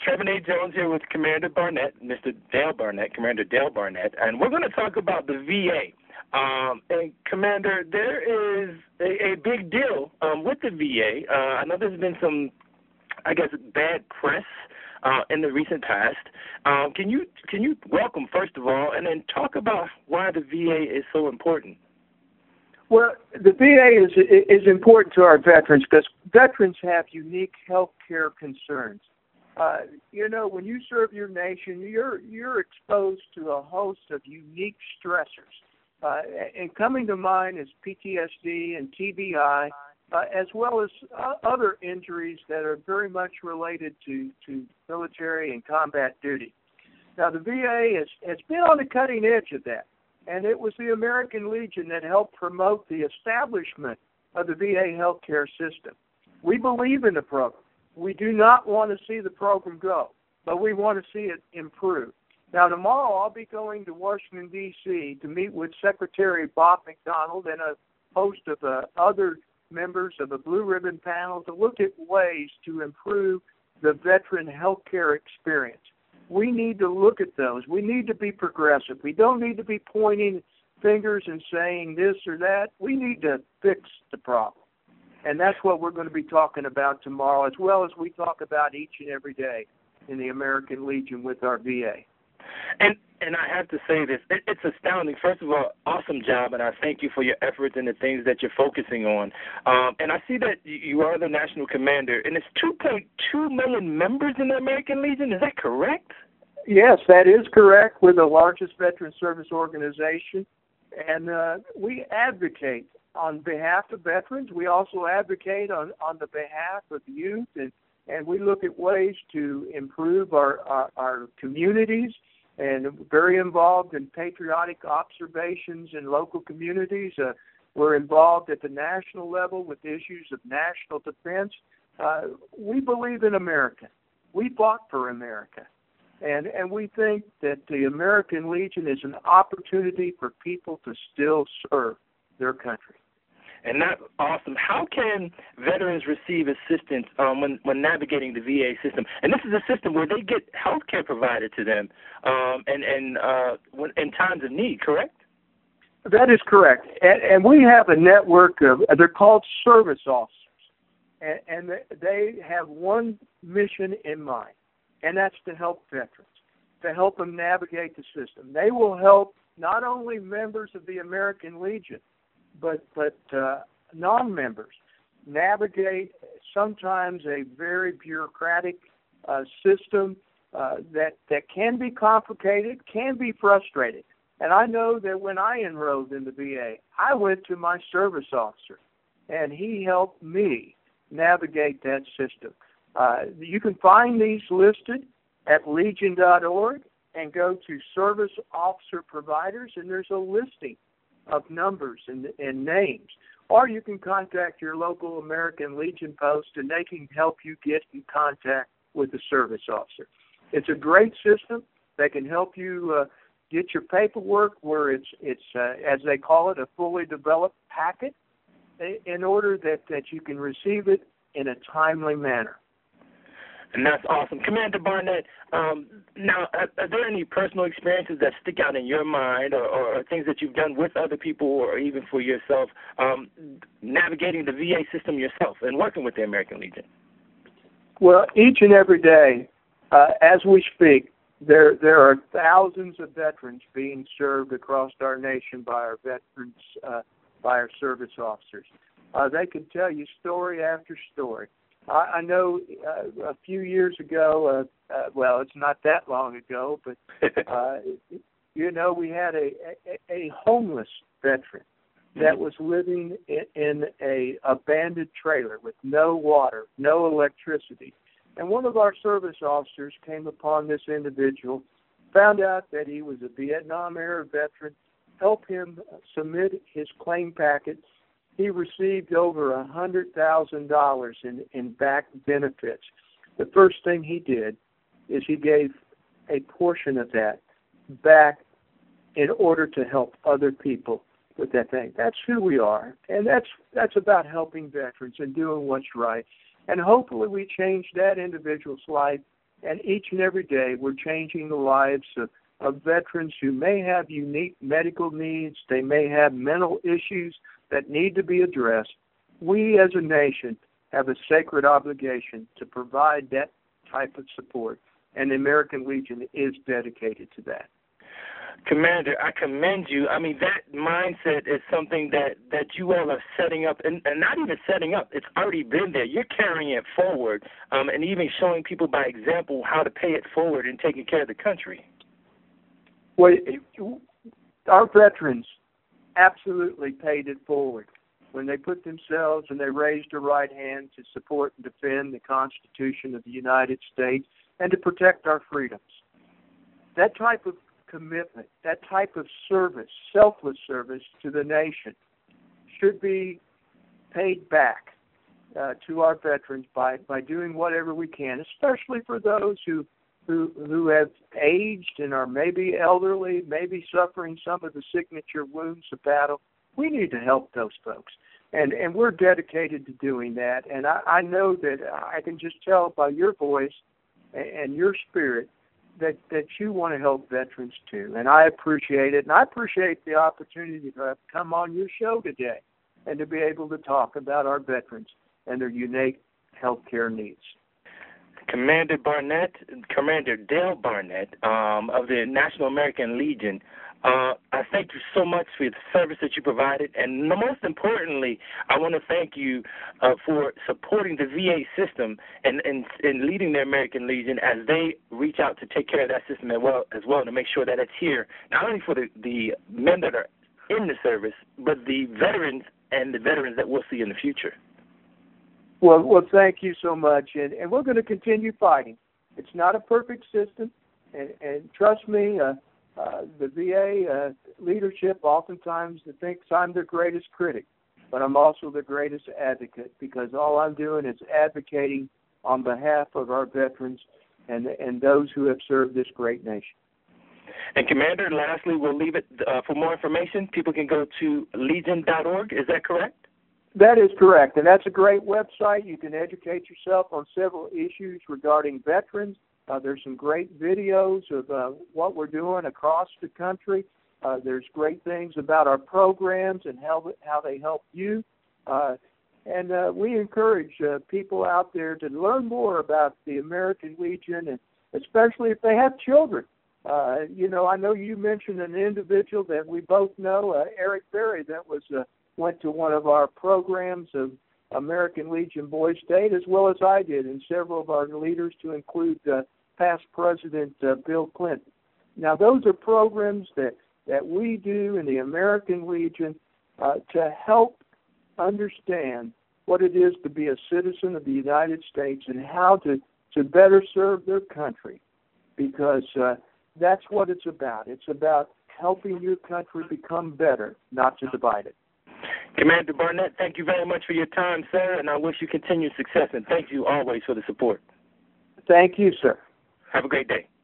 Kevin A. Jones here with Commander Barnett, Mr. Dale Barnett, Commander Dale Barnett, and we're going to talk about the VA. And Commander, there is a big deal with the VA. I know there's been some, I guess, bad press in the recent past. Can you welcome, first of all, and then talk about why the VA is so important? Well, the VA is important to our veterans because veterans have unique health care concerns. When you serve your nation, you're exposed to a host of unique stressors. And coming to mind is PTSD and TBI, as well as other injuries that are very much related to military and combat duty. Now, the VA has been on the cutting edge of that, and it was the American Legion that helped promote the establishment of the VA healthcare system. We believe in the program. We do not want to see the program go, but we want to see it improve. Now, tomorrow I'll be going to Washington, D.C. to meet with Secretary Bob McDonald and a host of other members of a Blue Ribbon panel to look at ways to improve the veteran health care experience. We need to look at those. We need to be progressive. We don't need to be pointing fingers and saying this or that. We need to fix the problem. And that's what we're going to be talking about tomorrow, as well as we talk about each and every day in the American Legion with our VA. And I have to say this, it's astounding. First of all, awesome job, and I thank you for your efforts and the things that you're focusing on. And I see that you are the national commander, and it's 2.2 million members in the American Legion. Is that correct? Yes, that is correct. We're the largest veteran service organization, and we advocate on behalf of veterans. We also advocate on the behalf of youth, and we look at ways to improve our communities, and very involved in patriotic observations in local communities. We're involved at the national level with issues of national defense. We believe in America. We fought for America. And we think that the American Legion is an opportunity for people to still serve their country. And that's awesome. How can veterans receive assistance when navigating the VA system? And this is a system where they get health care provided to them in times of need, correct? That is correct. And we have a network of, they're called service officers. And they have one mission in mind, and that's to help veterans, to help them navigate the system. They will help not only members of the American Legion, but non-members navigate sometimes a very bureaucratic system that can be complicated, can be frustrating. And I know that when I enrolled in the VA, I went to my service officer, and he helped me navigate that system. You can find these listed at legion.org and go to service officer providers, and there's a listing of numbers and names. Or you can contact your local American Legion post, and they can help you get in contact with the service officer. It's a great system. They can help you get your paperwork where it's as they call it, a fully developed packet, in order that you can receive it in a timely manner. And that's awesome. Commander Barnett, now, are there any personal experiences that stick out in your mind or things that you've done with other people or even for yourself, navigating the VA system yourself and working with the American Legion? Well, each and every day, as we speak, there are thousands of veterans being served across our nation by our veterans, by our service officers. They can tell you story after story. I know a few years ago, well, it's not that long ago, but, we had a homeless veteran that was living in a abandoned trailer with no water, no electricity. And one of our service officers came upon this individual, found out that he was a Vietnam-era veteran, helped him submit his claim packet. He received over $100,000 in back benefits. The first thing he did is he gave a portion of that back in order to help other people with that thing. That's who we are, and that's about helping veterans and doing what's right. And hopefully we change that individual's life And each and every day, we're changing the lives of veterans who may have unique medical needs. They may have mental issues that need to be addressed. We as a nation have a sacred obligation to provide that type of support, and the American Legion is dedicated to that. Commander, I commend you. I mean, that mindset is something that you all are setting up, and not even setting up. It's already been there. You're carrying it forward, and even showing people by example how to pay it forward and taking care of the country. Well, our veterans absolutely paid it forward when they put themselves and they raised their right hand to support and defend the Constitution of the United States and to protect our freedoms. That type of commitment, that type of service, selfless service to the nation, should be paid back to our veterans by doing whatever we can, especially for those who have aged and are maybe elderly, maybe suffering some of the signature wounds of battle. We need to help those folks, and we're dedicated to doing that. And I know that I can just tell by your voice and your spirit that you want to help veterans too, and I appreciate it. And I appreciate the opportunity to come on your show today and to be able to talk about our veterans and their unique health care needs. Commander Dale Barnett of the National American Legion, I thank you so much for the service that you provided, and most importantly, I want to thank you for supporting the VA system and leading the American Legion as they reach out to take care of that system as well to make sure that it's here, not only for the men that are in the service, but the veterans and the veterans that we'll see in the future. Well, thank you so much, and we're going to continue fighting. It's not a perfect system, and trust me, the VA leadership oftentimes thinks I'm their greatest critic, but I'm also the greatest advocate, because all I'm doing is advocating on behalf of our veterans and those who have served this great nation. And Commander, lastly, we'll leave it for more information. People can go to legion.org. Is that correct? That is correct, and that's a great website. You can educate yourself on several issues regarding veterans. There's some great videos of what we're doing across the country. There's great things about our programs and how they help you. And we encourage people out there to learn more about the American Legion, and especially if they have children. I know you mentioned an individual that we both know, Eric Berry, that went to one of our programs of American Legion Boys State, as well as I did, and several of our leaders, to include past President Bill Clinton. Now, those are programs that we do in the American Legion to help understand what it is to be a citizen of the United States and how to better serve their country, because that's what it's about. It's about helping your country become better, not to divide it. Commander Barnett, thank you very much for your time, sir, and I wish you continued success, and thank you always for the support. Thank you, sir. Have a great day.